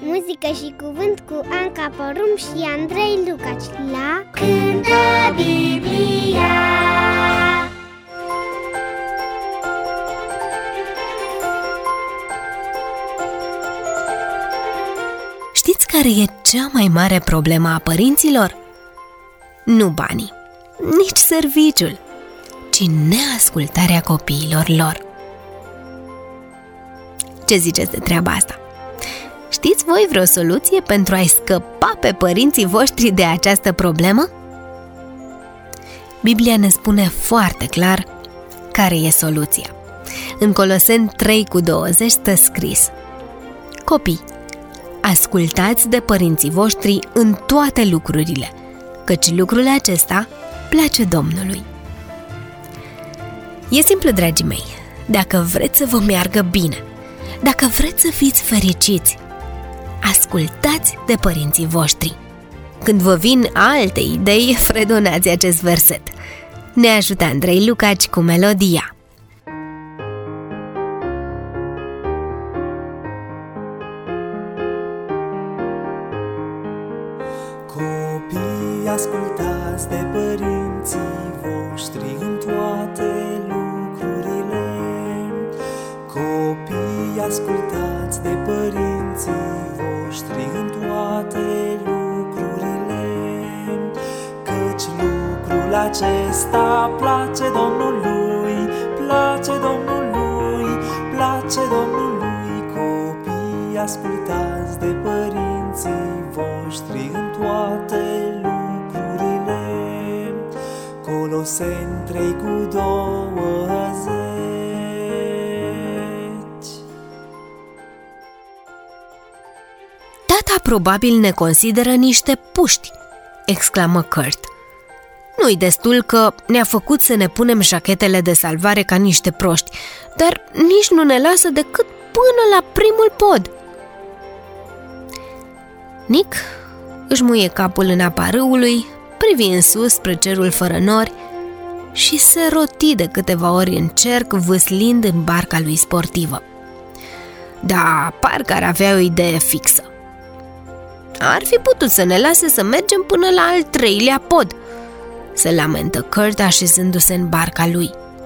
Muzică și cuvânt cu Anca Porum și Andrei Lucaci la Cântă Biblia. Știți care e cea mai mare problemă a părinților? Nu banii, nici serviciul, ci neascultarea copiilor lor. Ce ziceți de treaba asta? Știți voi vreo soluție pentru a-i scăpa pe părinții voștri de această problemă? Biblia ne spune foarte clar care e soluția. În Coloseni 3:20 stă scris: Copii, ascultați de părinții voștri în toate lucrurile, căci lucrul acesta place Domnului. E simplu, dragii mei, dacă vreți să vă meargă bine, dacă vreți să fiți fericiți, ascultați de părinții voștri. Când vă vin alte idei, fredonați acest verset. Ne ajută Andrei Lucaci cu melodia. Copii, ascultați de părinții voștri în toate lucrurile. Copii, ascultați de părinții voștri în toate lucrurile, căci lucrul acesta place Domnului, place Domnului, place Domnului. Copii, ascultați de părinții voștri în toate lucrurile. Coloseni 3:20. Tata probabil ne consideră niște puști, exclamă Kurt. Nu-i destul că ne-a făcut să ne punem jachetele de salvare ca niște proști, dar nici nu ne lasă decât până la primul pod. Nick își muie capul în apa râului, privi în sus spre cerul fără nori și se roti de câteva ori în cerc, vâslind în barca lui sportivă. Da, parcă ar avea o idee fixă. Ar fi putut să ne lase să mergem până la al 3-lea pod, se lamentă Kurt așezându-se în barca lui.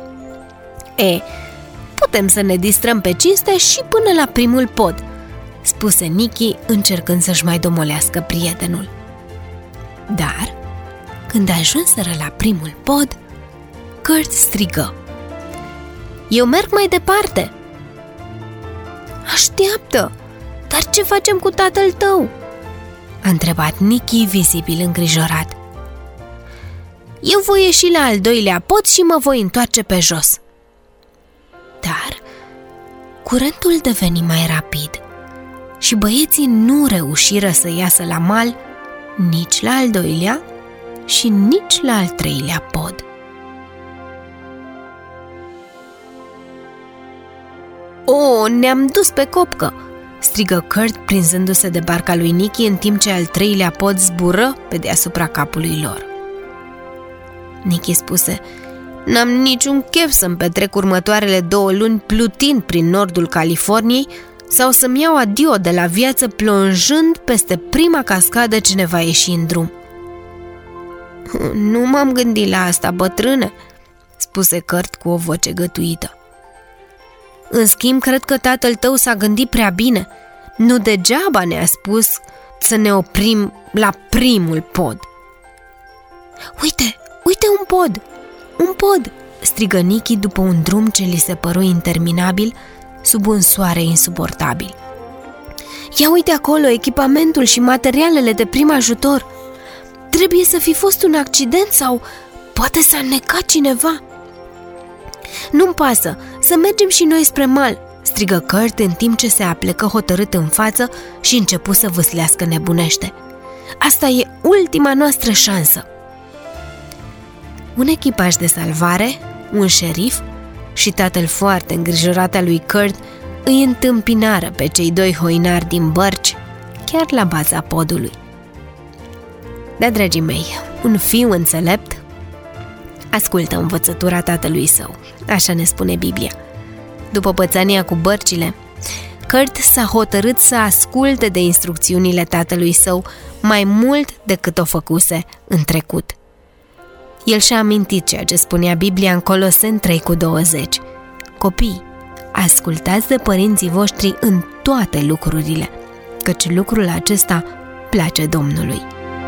Putem să ne distrăm pe cinste și până la primul pod, spuse Nicky, încercând să-și mai domolească prietenul. Dar, când ajunseră la primul pod, Kurt strigă: Eu merg mai departe! Așteaptă! Dar ce facem cu tatăl tău? A întrebat Nicky, vizibil îngrijorat. Eu voi ieși la al 2-lea pod și mă voi întoarce pe jos. Dar curentul deveni mai rapid și băieții nu reușiră să iasă la mal nici la al 2-lea și nici la al 3-lea pod. Ne-am dus pe copcă, strigă Kurt, prinzându-se de barca lui Nicky în timp ce al 3-lea pod zbură pe deasupra capului lor. Nicky spuse: N-am niciun chef să-mi petrec următoarele 2 luni plutind prin nordul Californiei sau să-mi iau adio de la viață plonjând peste prima cascadă ce ne va ieși în drum. Nu m-am gândit la asta, bătrâne, spuse Kurt cu o voce gătuită. În schimb, cred că tatăl tău s-a gândit prea bine. Nu degeaba ne-a spus să ne oprim la primul pod. Uite, un pod, strigă Nicky după un drum ce li se păru interminabil sub un soare insuportabil. Ia uite acolo echipamentul și materialele de prim ajutor. Trebuie să fi fost un accident sau poate s-a înnecat cineva. Nu-mi pasă, să mergem și noi spre mal, strigă Kurt în timp ce se aplecă hotărât în față și începu să vâslească nebunește. Asta e ultima noastră șansă. Un echipaj de salvare, un șerif și tatăl foarte îngrijorat al lui Kurt îi întâmpinară pe cei 2 hoinari din bărci chiar la baza podului. Da, dragii mei, un fiu înțelept ascultă învățătura tatălui său, așa ne spune Biblia. După pățania cu bărcile, Kurt s-a hotărât să asculte de instrucțiunile tatălui său mai mult decât o făcuse în trecut. El și-a amintit ceea ce spunea Biblia în Coloseni 3:20. Copii, ascultați de părinții voștri în toate lucrurile, căci lucrul acesta place Domnului.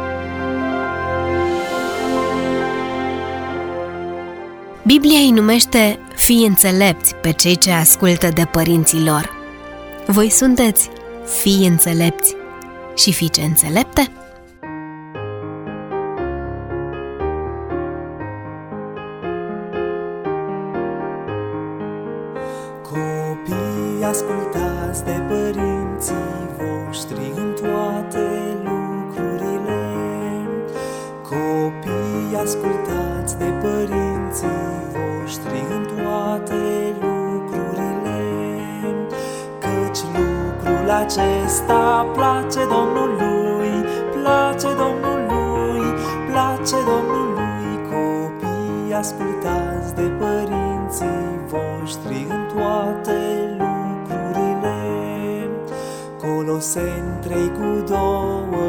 Biblia îi numește fii înțelepți pe cei ce ascultă de părinții lor. Voi sunteți fii înțelepți și fiice înțelepte? Copii, ascultați de părinții voștri în toate lucrurile. Copii, ascultați de părinții voștri în toate lucrurile, căci lucrul acesta place Domnului, place Domnului, place Domnului. Copii, ascultați de părinții voștri în toate lucrurile. Coloseni 3:20.